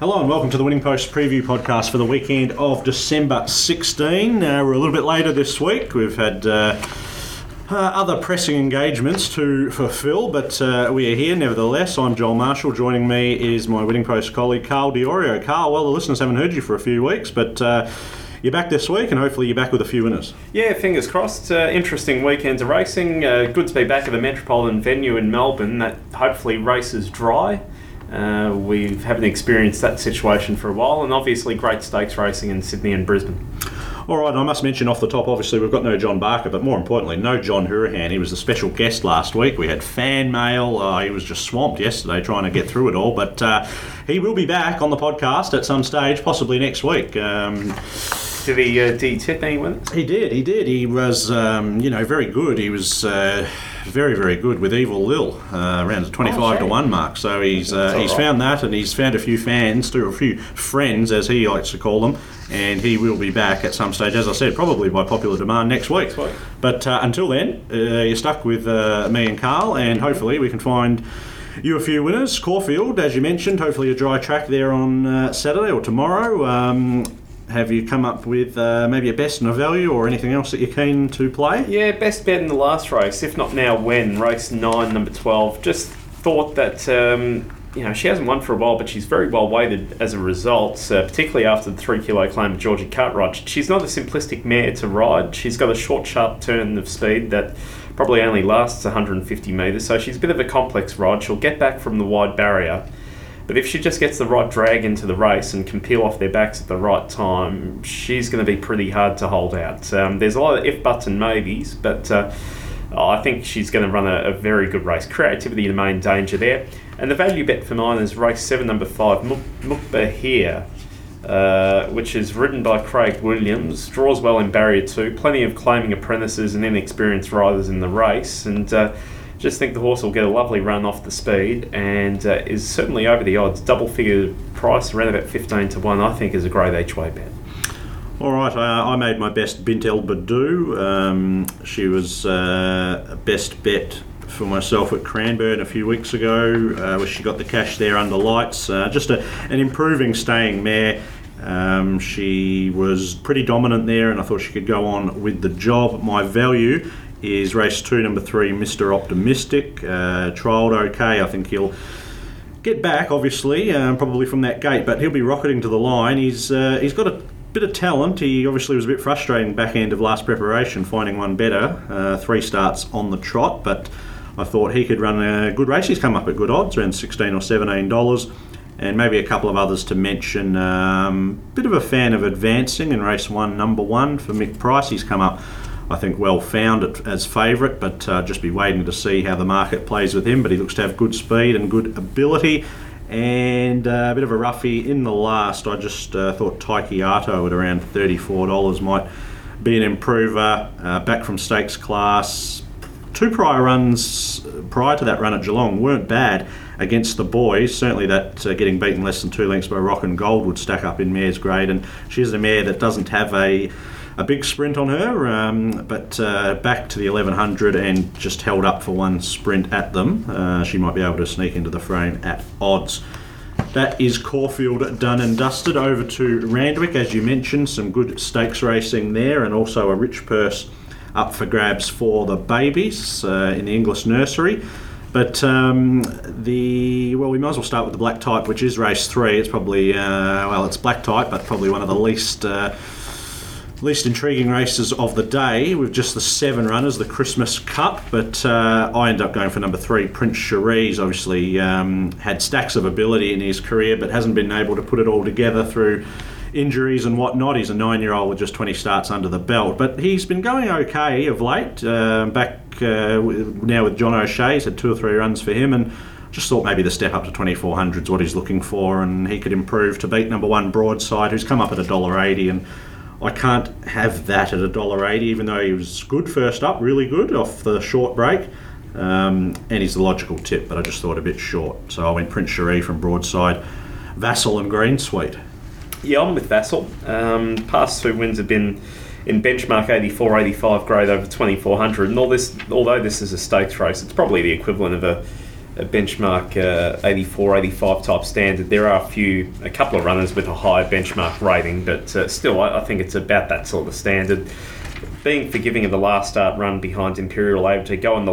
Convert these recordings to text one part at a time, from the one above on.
Hello and welcome to the Winning Post preview podcast for the weekend of December 16. We're a little bit later this week. We've had other pressing engagements to fulfil, but we are here nevertheless. I'm Joel Marshall. Joining me is my Winning Post colleague Carl Diorio. Carl, well, the listeners haven't heard you for a few weeks, but you're back this week and hopefully you're back with a few winners. Yeah, fingers crossed. Interesting weekends of racing. Good to be back at the Metropolitan venue in Melbourne that hopefully races dry. We haven't experienced that situation for a while, and obviously great stakes racing in Sydney and Brisbane. All right, I must mention off the top, obviously we've got no John Barker, but more importantly, no John Hurahan. He was the special guest last week. We had fan mail. He was just swamped yesterday trying to get through it all, but he will be back on the podcast at some stage, possibly next week. Did he tip any winners? He did. He was, very good. He was very, very good with Evil Lil around the 25 to 1 mark. So he's found that, and he's found a few fans, a few friends, as he likes to call them, and he will be back at some stage, as I said, probably by popular demand next week. But until then, you're stuck with me and Carl, and hopefully we can find you a few winners. Caulfield, as you mentioned, hopefully a dry track there on Saturday or tomorrow. Have you come up with maybe a best and a value or anything else that you're keen to play? Yeah, best bet in the last race, if not now when, race 9, number 12. Just thought that, she hasn't won for a while, but she's very well weighted as a result, particularly after the 3 kilo claim of Georgie Cartwright. She's not a simplistic mare to ride. She's got a short, sharp turn of speed that probably only lasts 150 metres, so she's a bit of a complex ride. She'll get back from the wide barrier. But if she just gets the right drag into the race and can peel off their backs at the right time, she's going to be pretty hard to hold out. There's a lot of if, buts and maybes, but I think she's going to run a very good race. Creativity the main danger there. And the value bet for mine is race 7, number 5, Mukbahir, which is ridden by Craig Williams. Draws well in barrier 2. Plenty of claiming apprentices and inexperienced riders in the race. And just think the horse will get a lovely run off the speed and is certainly over the odds. Double figure price, around about 15 to 1, I think is a great each way bet. All right, I made my best Bint El Badu. She was a best bet for myself at Cranbourne a few weeks ago, where she got the cash there under lights. Just an improving staying mare. She was pretty dominant there and I thought she could go on with the job. My value is race 2, number 3, Mr. Optimistic. Trialled okay. I think he'll get back, obviously, probably from that gate, but he'll be rocketing to the line. He's got a bit of talent. He obviously was a bit frustrating back end of last preparation, finding one better. 3 starts on the trot, but I thought he could run a good race. He's come up at good odds, around $16 or $17, and maybe a couple of others to mention. Bit of a fan of Advancing in race 1, number 1 for Mick Price. He's come up, I think, well found as favourite, but just be waiting to see how the market plays with him. But he looks to have good speed and good ability, and a bit of a roughie in the last. I just thought Taikiato at around $34 might be an improver. Back from stakes class. 2 prior runs prior to that run at Geelong weren't bad against the boys. Certainly that getting beaten less than 2 lengths by Rock and Gold would stack up in mare's grade, and she's a mare that doesn't have a big sprint on her, but back to the 1100 and just held up for one sprint at them. She might be able to sneak into the frame at odds. That is Caulfield done and dusted. Over to Randwick, as you mentioned, some good stakes racing there, and also a rich purse up for grabs for the babies in the English nursery. But we might as well start with the black type, which is race 3. It's probably, it's black type, but probably one of the least intriguing races of the day, with just the 7 runners, the Christmas Cup. But I ended up going for number 3, Prince Cherise. Obviously had stacks of ability in his career, but hasn't been able to put it all together through injuries and whatnot. He's a 9-year-old with just 20 starts under the belt, but he's been going okay of late. Back now with John O'Shea, he's had 2 or 3 runs for him, and just thought maybe the step up to 2400 is what he's looking for, and he could improve to beat number 1 Broadside, who's come up at $1.80, and I can't have that at $1.80, even though he was good first up, really good off the short break. And he's the logical tip, but I just thought a bit short. So I went Prince Cherie from Broadside, Vassal and Green Sweet. Yeah, I'm with Vassal. Past 2 wins have been in benchmark 84-85 grade over 2400, and although this is a stakes race, it's probably the equivalent of a benchmark 84, 85 type standard. There are a couple of runners with a higher benchmark rating, but still, I think it's about that sort of standard. Being forgiving of the last start run behind Imperial, able to go on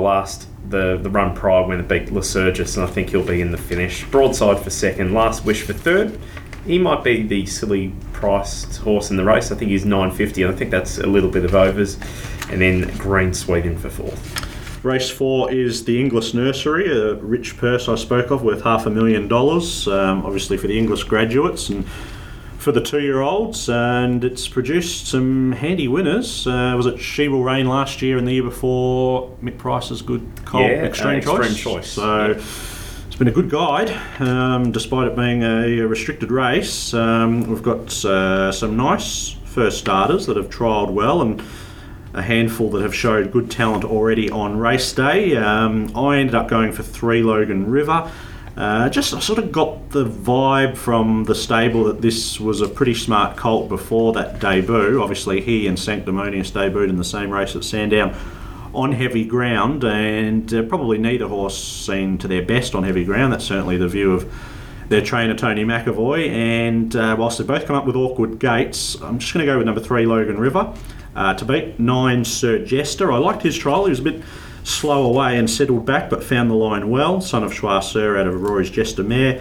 the run prior when it beat Lycurgus, and I think he'll be in the finish. Broadside for second, Last Wish for third. He might be the silly priced horse in the race. I think he's $9.50, and I think that's a little bit of overs. And then Green Sweden for fourth. Race 4 is the Inglis Nursery, a rich purse I spoke of worth $500,000, obviously for the Inglis graduates and for the 2-year-olds, and it's produced some handy winners. Was it She Will Reign last year and the year before Mick Price's good Colt Extreme Choice? So it's been a good guide, despite it being a restricted race. We've got some nice first starters that have trialled well, and a handful that have showed good talent already on race day. I ended up going for 3 Logan River. I sort of got the vibe from the stable that this was a pretty smart colt before that debut. Obviously he and Sanctimonious debuted in the same race at Sandown on heavy ground, and probably neither horse seen to their best on heavy ground. That's certainly the view of their trainer Tony McAvoy, and whilst they both come up with awkward gaits, I'm just going to go with number 3 Logan River. To beat 9 Sir Jester. I liked his trial. He was a bit slow away and settled back, but found the line well. Son of Choiseur out of Rory's Jester mare.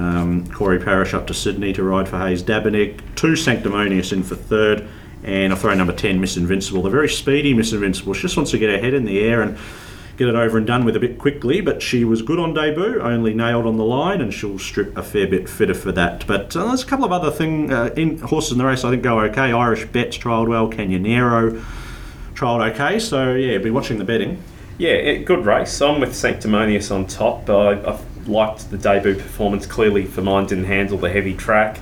Corey Parrish up to Sydney to ride for Hayes Dabernig. 2 Sanctimonious in for third, and I'll throw number 10 Miss Invincible. The very speedy Miss Invincible. She just wants to get her head in the air and get it over and done with a bit quickly, but she was good on debut, only nailed on the line, and she'll strip a fair bit fitter for that. But there's a couple of other horses in the race I think go okay. Irish Betts trialled well, Canyonero trialled okay, so yeah, be watching the betting. Yeah, good race. I'm with Sanctimonious on top. I liked the debut performance. Clearly for mine didn't handle the heavy track.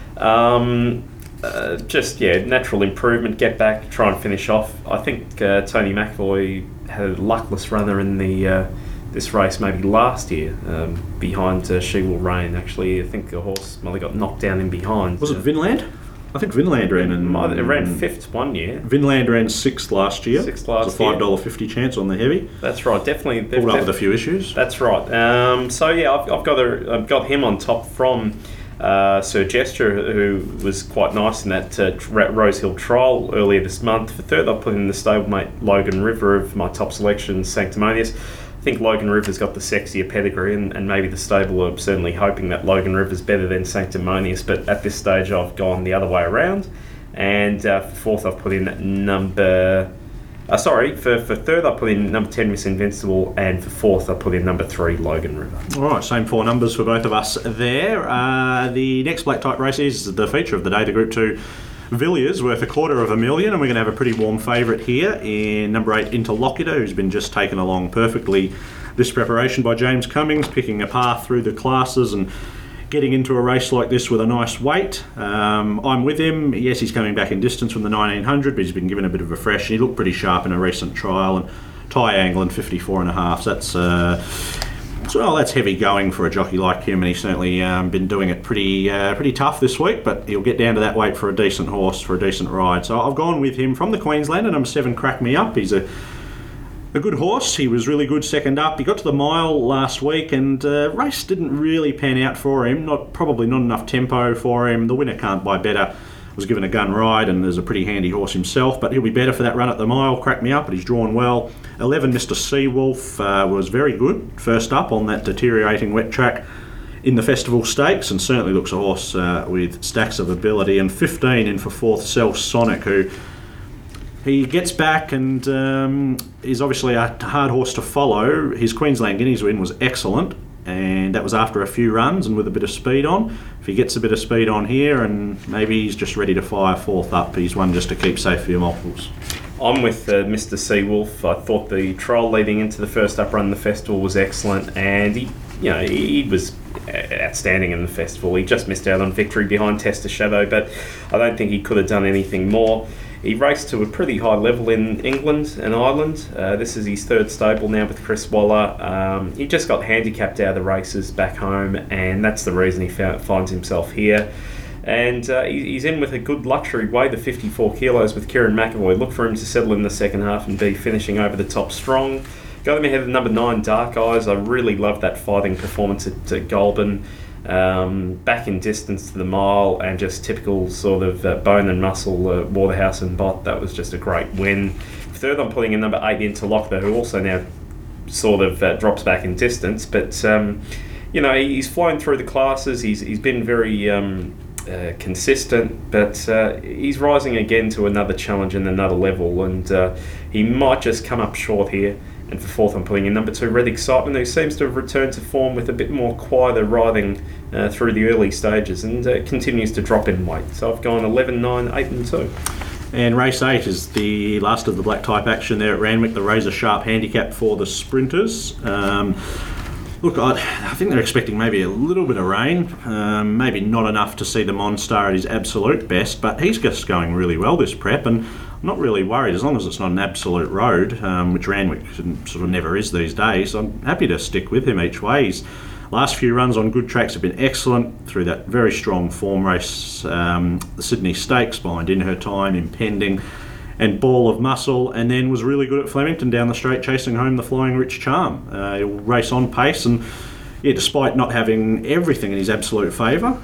Natural improvement, get back, try and finish off. I think Tony McAvoy had a luckless runner in this race maybe last year behind She Will Reign. Actually, I think the horse got knocked down in behind. Was it Vinland? I think Vinland ran It ran 5th one year. Vinland ran 6th last year. Sixth last year. It was a $5.50 chance on the heavy. That's right, definitely. Pulled up with a few issues. That's right. I've got him on top from Sir Jester, who was quite nice in that Rose Hill trial earlier this month. For third, I put in the stablemate Logan River of my top selection, Sanctimonious. I think Logan River's got the sexier pedigree, and maybe the stable are certainly hoping that Logan River's better than Sanctimonious, but at this stage I've gone the other way around. And for fourth, I've put in number... for third I put in number 10 Miss Invincible, and for fourth I put in number 3 Logan River. Alright, same 4 numbers for both of us there. The next black type race is the feature of the day, the Group 2 Villiers, worth $250,000, and we're going to have a pretty warm favourite here in number 8 Interlocutor, who's been just taken along perfectly this preparation by James Cummings, picking a path through the classes and getting into a race like this with a nice weight. I'm with him. Yes, he's coming back in distance from the 1900, but he's been given a bit of a fresh. He looked pretty sharp in a recent trial, and Ty Anglin 54.5. That's heavy going for a jockey like him, and he's certainly been doing it pretty tough this week, but he'll get down to that weight for a decent horse, for a decent ride. So I've gone with him from the Queenslander, number 7 Crack Me Up. He's a good horse. He was really good second up. He got to the mile last week, and race didn't really pan out for him. Probably not enough tempo for him. The winner Can't Buy Better was given a gun ride, and is a pretty handy horse himself, but he'll be better for that run at the mile. Crack Me Up, but he's drawn well. 11 Mr. Seawolf was very good first up on that deteriorating wet track in the Festival Stakes, and certainly looks a horse with stacks of ability. And 15 in for fourth, Self Sonic, who he gets back and is obviously a hard horse to follow. His Queensland Guineas win was excellent, and that was after a few runs and with a bit of speed on. If he gets a bit of speed on here, and maybe he's just ready to fire fourth up, he's one just to keep safe for your multiples. I'm with Mr. Seawolf. I thought the trial leading into the first up run in the festival was excellent, and he was outstanding in the festival. He just missed out on victory behind Tester Shadow, but I don't think he could have done anything more. He raced to a pretty high level in England and Ireland. This is his third stable now with Chris Waller. He just got handicapped out of the races back home, and that's the reason he finds himself here. And he's in with a good luxury weight of 54 kilos with Kieran McAvoy. Look for him to settle in the second half and be finishing over the top strong. Got them ahead of number 9, Dark Eyes. I really loved that fighting performance at Goulburn. Back in distance to the mile, and just typical sort of bone and muscle Waterhouse and Bott. That was just a great win. Third, I'm putting in number 8, Interlocutor, who also now sort of drops back in distance. But, he's flown through the classes. He's been very consistent, but he's rising again to another challenge and another level, and he might just come up short here. And for fourth, I'm putting in number 2, Red Excitement, who seems to have returned to form with a bit more quieter riding through the early stages, and continues to drop in weight. So I've gone 11, 9, 8 and 2. And race 8 is the last of the black type action there at Randwick, the razor sharp handicap for the sprinters. Look, I think they're expecting maybe a little bit of rain, maybe not enough to see the Monstar at his absolute best, but he's just going really well this prep, and I'm not really worried as long as it's not an absolute road, which Randwick sort of never is these days. I'm happy to stick with him each way. His last few runs on good tracks have been excellent through that very strong form race, the Sydney Stakes behind In Her Time, Impending, and Ball of Muscle, and then was really good at Flemington down the straight, chasing home the Flying Rich Charm. He'll race on pace, and despite not having everything in his absolute favour,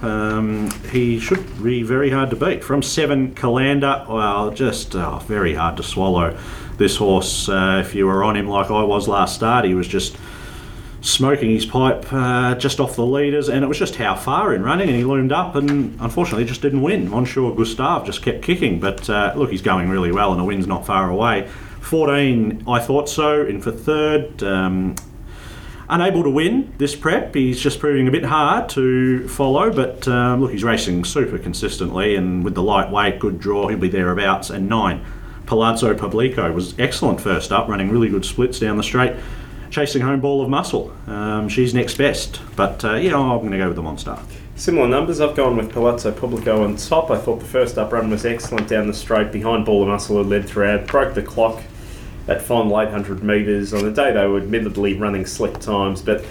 he should be very hard to beat. From 7, Calander, well, just very hard to swallow. This horse, if you were on him like I was last start, he was just smoking his pipe just off the leaders, and it was just how far in running, and he loomed up and unfortunately just didn't win. Monsieur Gustave just kept kicking, but look, he's going really well and the win's not far away. 14, I Thought So, in for third. Unable to win this prep, he's just proving a bit hard to follow, but look, he's racing super consistently, and with the lightweight, good draw, he'll be thereabouts. And 9, Palazzo Publico was excellent first up, running really good splits down the straight, chasing home Ball of Muscle. She's next best, but I'm going to go with the Monstar. Similar numbers, I've gone with Palazzo Publico on top. I thought the first up run was excellent down the straight behind Ball of Muscle, who led throughout, broke the clock at final 800 metres. On the day they were admittedly running slick times, but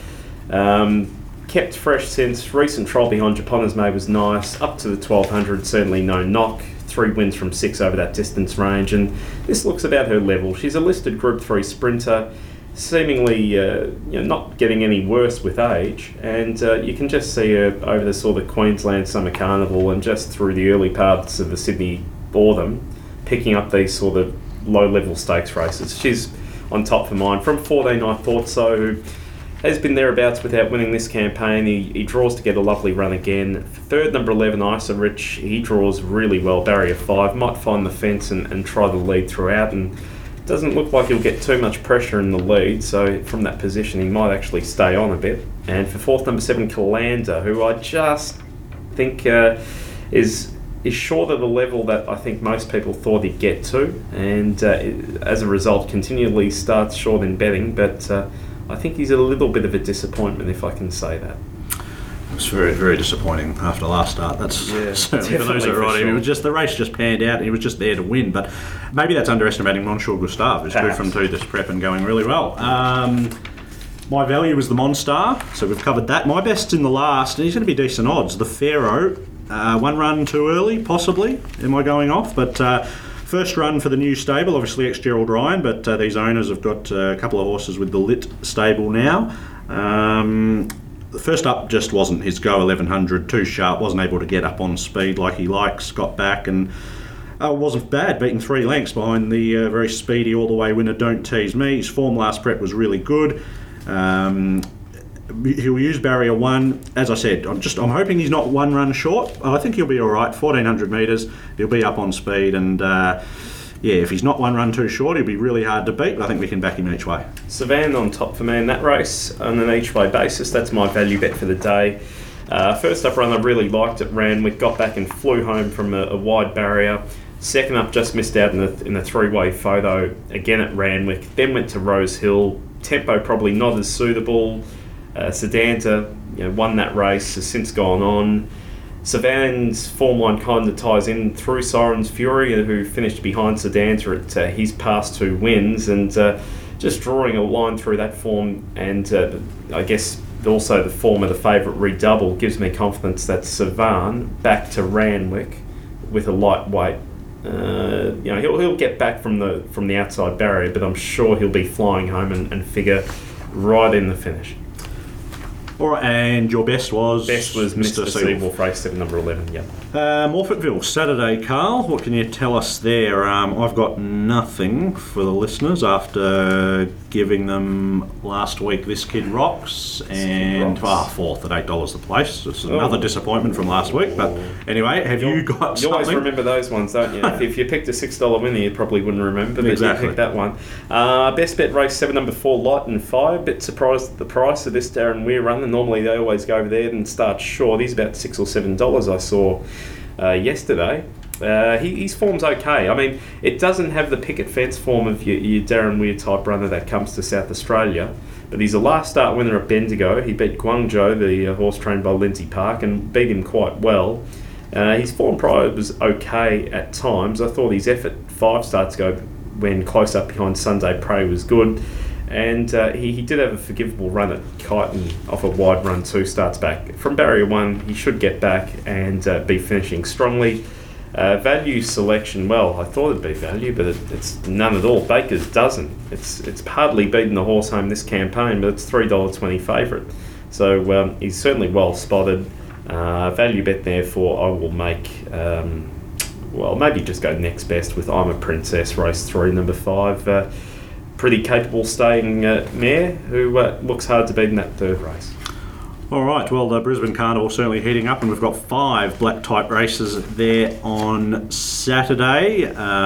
kept fresh since. Recent trial behind Japona's May was nice. Up to the 1200, certainly no knock. 3 wins from 6 over that distance range, and this looks about her level. She's a listed Group 3 sprinter, seemingly not getting any worse with age, and you can just see her over the sort of Queensland Summer Carnival and just through the early parts of the Sydney Autumn, picking up these sort of low-level stakes races. She's on top for mine. From 14, I Thought So, who has been thereabouts without winning this campaign. He draws to get a lovely run again. Third, number 11, Isa Rich, he draws really well, barrier 5, might find the fence and try the lead throughout, and doesn't look like he'll get too much pressure in the lead, so from that position he might actually stay on a bit. And for fourth, number 7, Calander, who I just think is short of the level that I think most people thought he'd get to, and as a result continually starts short in betting, but I think he's a little bit of a disappointment, if I can say that. It was very, very disappointing after last start. That's certainly for those that are on him. It was just the race just panned out, and he was just there to win. But maybe that's underestimating Monsieur Gustave, who's 2 from 2 this prep and going really well. My value was the Monstar, so we've covered that. My best's in the last, and he's going to be decent odds. The Pharaoh, 1 run too early, possibly. Am I going off? But first run for the new stable, obviously ex-Gerald Ryan, but these owners have got a couple of horses with the Lit stable now. The first up just wasn't his go, 1100, too sharp, wasn't able to get up on speed like he likes, got back and wasn't bad, beating 3 lengths behind the very speedy all-the-way winner Don't Tease Me. His form last prep was really good. He'll use barrier 1. As I said, I'm hoping he's not 1 run short. I think he'll be all right, 1400 metres, he'll be up on speed, and if he's not 1 run too short, he'll be really hard to beat, but I think we can back him each way. Savan on top for me in that race on an each way basis. That's my value bet for the day. First up run I really liked at Randwick, got back and flew home from a wide barrier. Second up just missed out in the 3-way photo again at Randwick. Then went to Rose Hill. Tempo probably not as suitable. Sedanta won that race, has since gone on. Savan's form line kind of ties in through Siren's Fury, who finished behind Sedanta at his past 2 wins, and just drawing a line through that form, and I guess also the form of the favourite Redouble gives me confidence that Savan back to Randwick with a lightweight He'll get back from the outside barrier, but I'm sure he'll be flying home and figure right in the finish. All right, and your best was? Best was Mr. Seawolf, race 7, number 11, yep. Morphettville, Saturday, Carl. What can you tell us there? I've got nothing for the listeners after giving them last week This Kid Rocks and fourth at $8 the place. It's another disappointment from last week, but anyway, have you got something? You always remember those ones, don't you? If you picked a $6 winner, you probably wouldn't remember, but exactly. You picked that one. Best bet race 7, number 4, Light and Fire. Bit surprised at the price of this Darren Weir run. Normally they always go over there and start short. He's about $6 or $7 I saw yesterday. His form's okay. I mean, it doesn't have the picket fence form of your Darren Weir type runner that comes to South Australia, but he's a last start winner at Bendigo. He beat Guangzhou, the horse trained by Lindsay Park, and beat him quite well. His form prior was okay at times. I thought his effort 5 starts ago when close up behind Sunday Prey was good. And he did have a forgivable run at Kyneton off a wide run 2 starts back. From barrier 1, he should get back and be finishing strongly. Value selection, well, I thought it'd be value, but it's none at all. Baker's doesn't. It's hardly beaten the horse home this campaign, but it's $3.20 favourite. So he's certainly well spotted. Value bet therefore I will make, maybe just go next best with I'm a Princess, race 3, number 5. Pretty capable staying mare who looks hard to beat in that 3rd race. All right, well, the Brisbane Carnival certainly heating up, and we've got 5 black type races there on Saturday.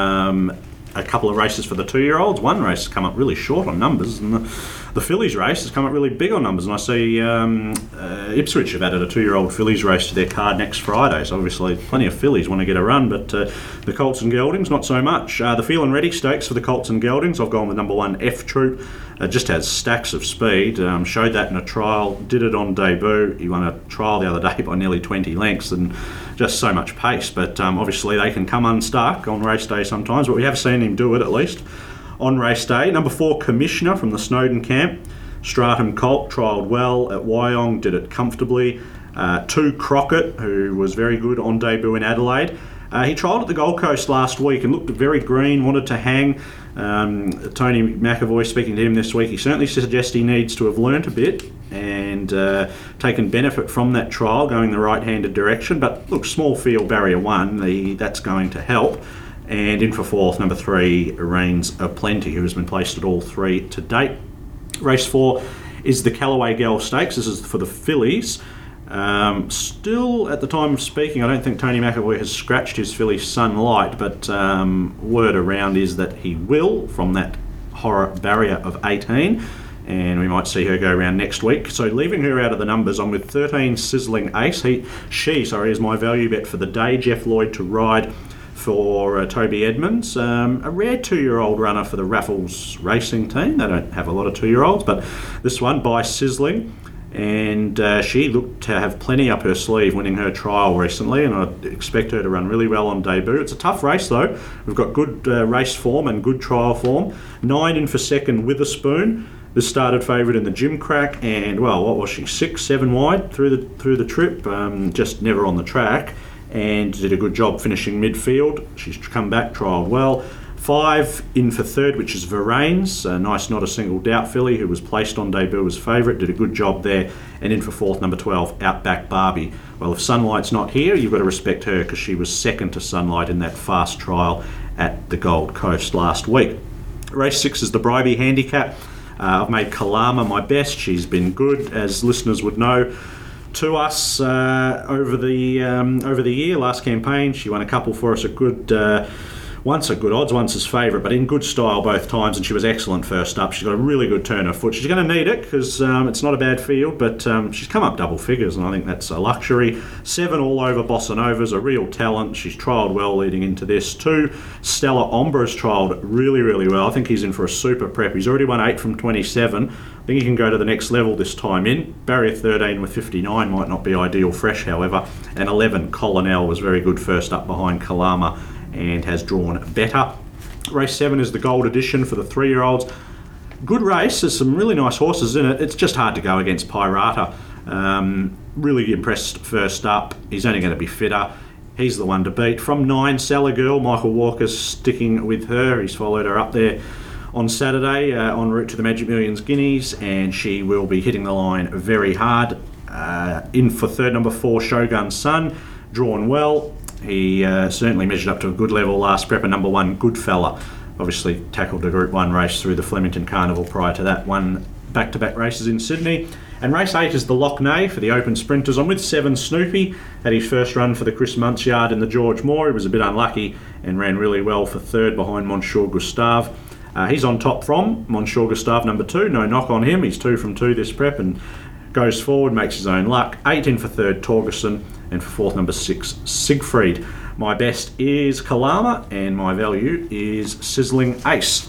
A couple of races for the 2-year-olds. One race has come up really short on numbers, and the fillies race has come up really big on numbers. And I see Ipswich have added a 2-year-old fillies race to their card next Friday. So obviously plenty of fillies want to get a run, but the Colts and Geldings, not so much. The Feel and Ready Stakes for the Colts and Geldings, I've gone with number 1, F Troop. Just has stacks of speed. Showed that in a trial, did it on debut. He won a trial the other day by nearly 20 lengths and just so much pace. But obviously they can come unstuck on race day sometimes, but we have seen him do it at least on race day. Number 4, Commissioner from the Snowden camp. Stratum Colt trialled well at Wyong, did it comfortably. 2, Crockett, who was very good on debut in Adelaide. He trialled at the Gold Coast last week and looked very green, wanted to hang. Tony McAvoy speaking to him this week, he certainly suggests he needs to have learnt a bit and taken benefit from that trial, going the right-handed direction. But look, small field, barrier 1, that's going to help. And in for 4th, number 3, Reigns of Plenty, who has been placed at all 3 to date. Race 4 is the Callaway Girl Stakes. This is for the fillies. Still, at the time of speaking, I don't think Tony McAvoy has scratched his filly Sunlight, but word around is that he will from that horror barrier of 18, and we might see her go around next week. So leaving her out of the numbers, I'm with 13, Sizzling Ace. She is my value bet for the day. Jeff Lloyd to ride for Toby Edmonds. A rare 2-year-old runner for the Raffles racing team. They don't have a lot of 2-year-olds, but this one by Sizzling. And she looked to have plenty up her sleeve winning her trial recently, and I expect her to run really well on debut. It's a tough race though. We've got good race form and good trial form. 9 in for 2nd, Witherspoon. This started favourite in the Gym Crack, and what was she, 6, 7 wide through the trip, just never on the track, and did a good job finishing midfield. She's come back, trialled well. 5 in for 3rd, which is Varains, a nice not a single doubt filly who was placed on debut as favourite, did a good job there. And in for 4th, number 12, Outback Barbie. Well, if Sunlight's not here, you've got to respect her because she was 2nd to Sunlight in that fast trial at the Gold Coast last week. Race 6 is the Bribey Handicap. I've made Kalama my best. She's been good, as listeners would know, to us over the year. Last campaign, she won a couple for us at good. Once a good odds, once his favourite, but in good style both times, and she was excellent first up. She's got a really good turn of foot. She's going to need it because it's not a bad field, but she's come up double figures, and I think that's a luxury. 7 all over Bossa Nova's a real talent. She's trialled well leading into this. 2, Stella Ombra's trialled really, really well. I think he's in for a super prep. He's already won 8 from 27. I think he can go to the next level this time in. Barrier 13 with 59 might not be ideal fresh, however. And 11, Colonel was very good first up behind Kalama and has drawn better. Race 7 is the Gold Edition for the 3-year-olds. Good race, there's some really nice horses in it. It's just hard to go against Pirata. Really impressed first up. He's only going to be fitter. He's the one to beat. From 9, Seller Girl, Michael Walker's sticking with her. He's followed her up there on Saturday en route to the Magic Millions Guineas, and she will be hitting the line very hard. In for third, number 4, Shogun Sun, drawn well. He certainly measured up to a good level last prep. And number 1, Goodfella, obviously tackled a Group 1 race through the Flemington Carnival prior to that. Won back-to-back races in Sydney. And race 8 is the Lockney for the Open Sprinters. I'm with 7, Snoopy. Had his first run for the Chris Muntz Yard in the George Moore. He was a bit unlucky and ran really well for third behind Monsieur Gustave. He's on top from Monsieur Gustave, number 2. No knock on him. He's 2 from 2 this prep and goes forward, makes his own luck. 8 in for third, Torgerson. And for fourth, number 6, Siegfried. My best is Kalama, and my value is Sizzling Ace.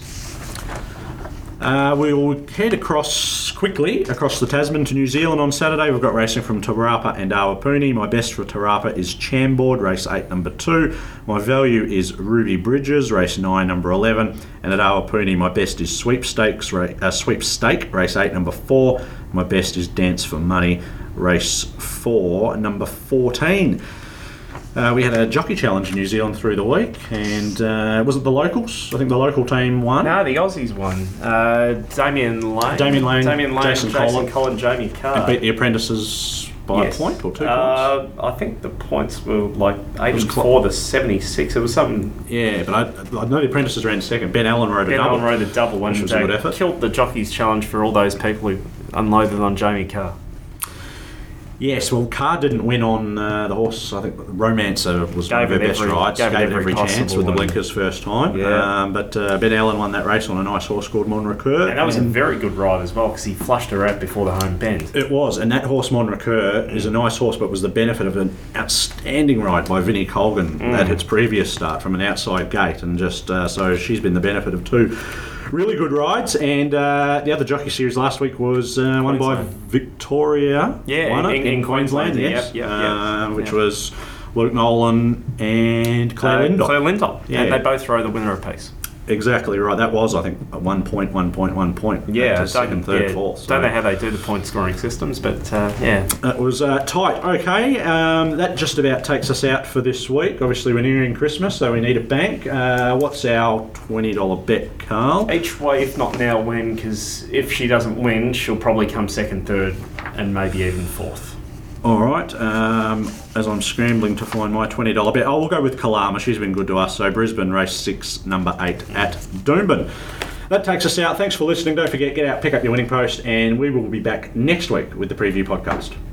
We'll head quickly across the Tasman to New Zealand on Saturday. We've got racing from Tarapa and Awapuni. My best for Tarapa is Chambord, race 8, number 2. My value is Ruby Bridges, race 9, number 11. And at Awapuni, my best is Sweepstake, race 8, number 4. My best is Dance for Money, race 4, number 14. We had a jockey challenge in New Zealand through the week, and was it the locals? I think the local team won. No, the Aussies won. Damien Lane, Jason Collin, Jamie Carr. And beat the apprentices by a point or 2 points? I think the points were like 84 to 76. It was something. Yeah, but I know the apprentices ran second. Ben Allen rode a double. Which was a good effort. Killed the jockeys challenge for all those people who unloaded on Jamie Carr. Yes, well, Carr didn't win on the horse. I think Romancer was one of her best rides. Gave it every chance with the blinkers first time. Yeah. But Ben Allen won that race on a nice horse called Monrecur. And that was a very good ride as well, because he flushed her out before the home bend. It was, and that horse Monrecur is a nice horse, but was the benefit of an outstanding ride by Vinnie Colgan at its previous start from an outside gate, and just so she's been the benefit of 2 really good rides. And the other jockey series last week was won by Victoria. Yeah, in Queensland, yes. Which was Luke Nolan and Claire Lindop. Claire Lindop. Yeah. And they both throw the winner apiece. Exactly right. That was, I think, a 1 point. Yeah, second, third, fourth. So. Don't know how they do the point scoring systems, but yeah. It was tight. Okay, that just about takes us out for this week. Obviously, we're nearing Christmas, so we need a bank. What's our $20 bet, Carl? Each way, if not now, when, because if she doesn't win, she'll probably come second, third, and maybe even fourth. All right, as I'm scrambling to find my $20 bet, we'll go with Kalama. She's been good to us. So Brisbane, race 6, number 8 at Doomben. That takes us out. Thanks for listening. Don't forget, get out, pick up your winning post, and we will be back next week with the preview podcast.